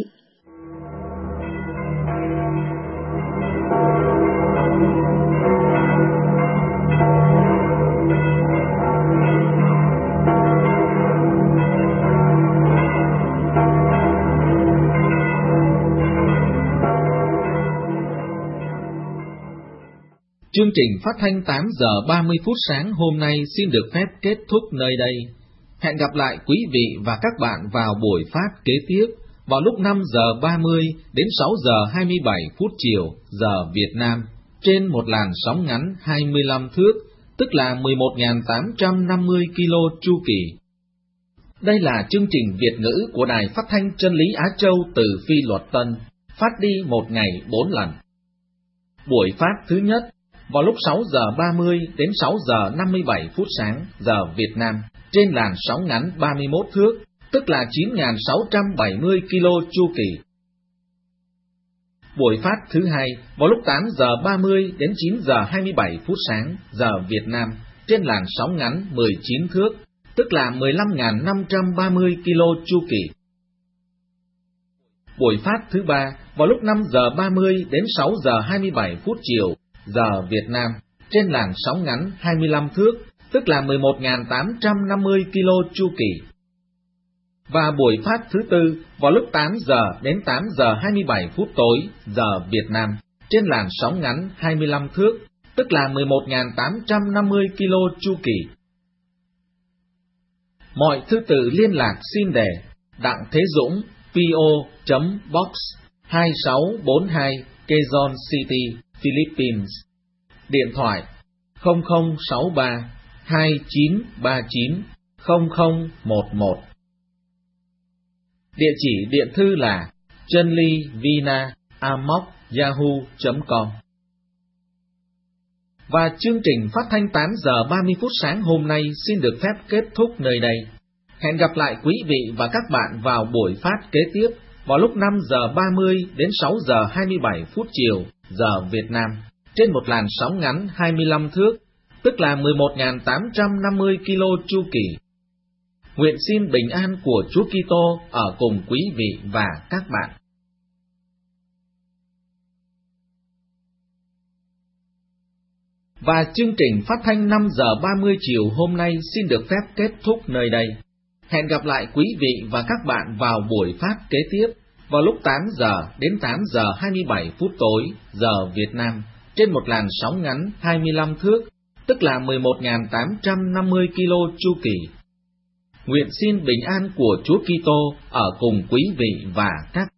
Chương trình phát thanh 8 giờ 30 phút sáng hôm nay xin được phép kết thúc nơi đây. Hẹn gặp lại quý vị và các bạn vào buổi phát kế tiếp vào lúc 5 giờ 30 đến 6 giờ 27 phút chiều giờ Việt Nam trên một làn sóng ngắn 25 thước, tức là 11.850 kilo chu kỳ. Đây là chương trình Việt ngữ của Đài Phát thanh Chân lý Á Châu từ Phi Luật Tân, phát đi một ngày 4 lần. Buổi phát thứ nhất vào lúc 6 giờ 30 đến 6 giờ 57 phút sáng giờ Việt Nam trên làn sóng ngắn 31 thước, tức là 9.670 kilo chu kỳ. Buổi phát thứ hai vào lúc 8 giờ 30 đến 9 giờ 27 phút sáng giờ Việt Nam trên làn sóng ngắn 19 thước, tức là 15.530 kilo chu kỳ. Buổi phát thứ ba vào lúc 5 giờ 30 đến 6 giờ 27 phút chiều giờ Việt Nam trên làn sóng ngắn 25 thước, tức là 11.850 km chu kỳ. Và buổi phát thứ tư vào lúc 8 giờ đến 8 giờ 27 phút tối giờ Việt Nam trên làn sóng ngắn 25 thước, tức là 11.850 km chu kỳ. Mọi thứ tự liên lạc xin đề Đặng Thế Dũng, PO Box 2642, Quezon City, Philippines. Điện thoại 0063 2939 0011. Địa chỉ điện thư là chunlivina@yahoo.com. Và chương trình phát thanh 8 giờ 30 phút sáng hôm nay xin được phép kết thúc nơi đây. Hẹn gặp lại quý vị và các bạn vào buổi phát kế tiếp vào lúc 5 giờ 30 đến 6 giờ 27 phút chiều giờ Việt Nam trên một làn sóng ngắn 25 thước, tức là 11.850 km chu kỳ. Nguyện xin bình an của Chúa Kitô ở cùng quý vị và các bạn. Và chương trình phát thanh 5 giờ 30 chiều hôm nay xin được phép kết thúc nơi đây. Hẹn gặp lại quý vị và các bạn vào buổi phát kế tiếp vào lúc 8 giờ đến 8 giờ 27 phút tối giờ Việt Nam trên một làn sóng ngắn 25 thước, tức là 11.850 km chu kỳ. Nguyện xin bình an của Chúa Kitô ở cùng quý vị và các